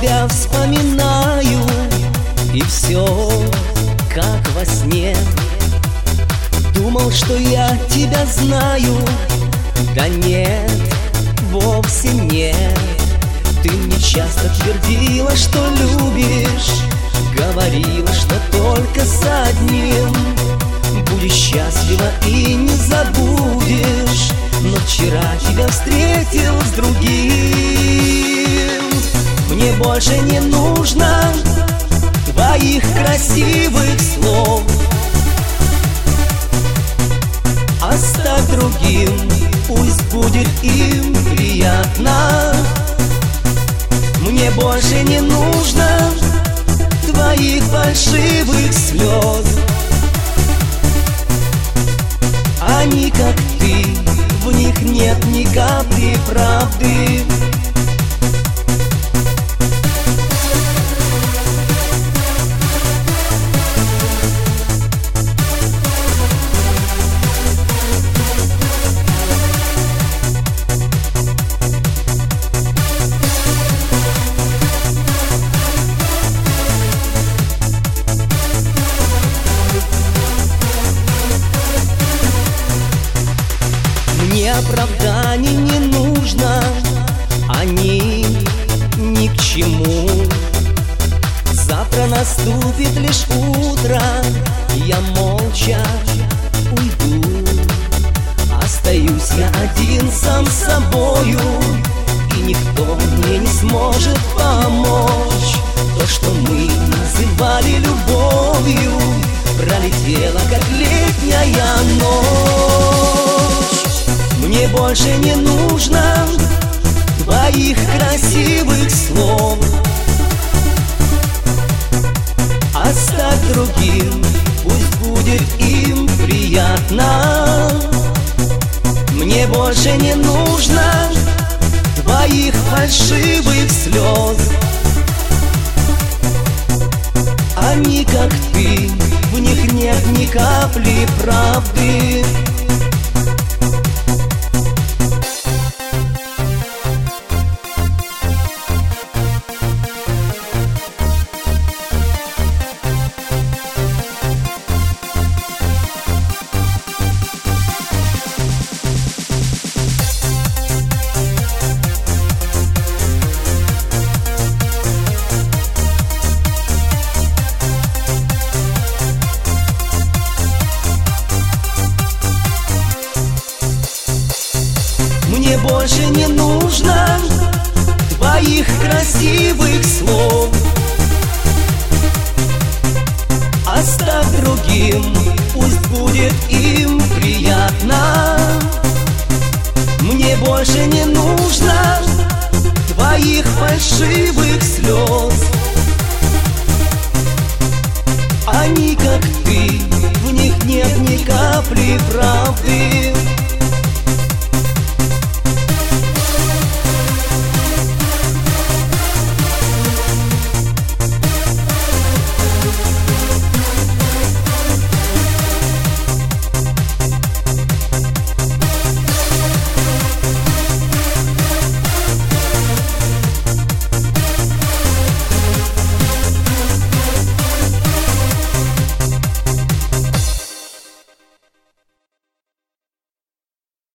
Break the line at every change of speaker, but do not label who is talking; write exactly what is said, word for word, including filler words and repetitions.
тебя вспоминаю, и все как во сне. Думал, что я тебя знаю, да нет, вовсе нет. Ты мне часто твердила, что любишь, говорила, что только с одним будешь счастлива и не забудешь. Но вчера тебя встретил с другим. Мне больше не нужно твоих красивых слов. Оставь другим, пусть будет им приятно. Мне больше не нужно твоих фальшивых слез. Они как ты, в них нет ни капли правды. Мне оправданий не нужно, они ни к чему. Завтра наступит лишь утро, я молча уйду. Остаюсь я один сам с собою, и никто мне не сможет помочь. То, что мы называли любовью, пролетело, как летняя ночь. Мне больше не нужно твоих красивых слов. Оставь другим, пусть будет им приятно. Мне больше не нужно твоих фальшивых слез. Они как ты, в них нет ни капли правды. Мне больше не нужно твоих красивых слов. Оставь другим, пусть будет им приятно. Мне больше не нужно твоих фальшивых слез. Они как ты, в них нет ни капли правды.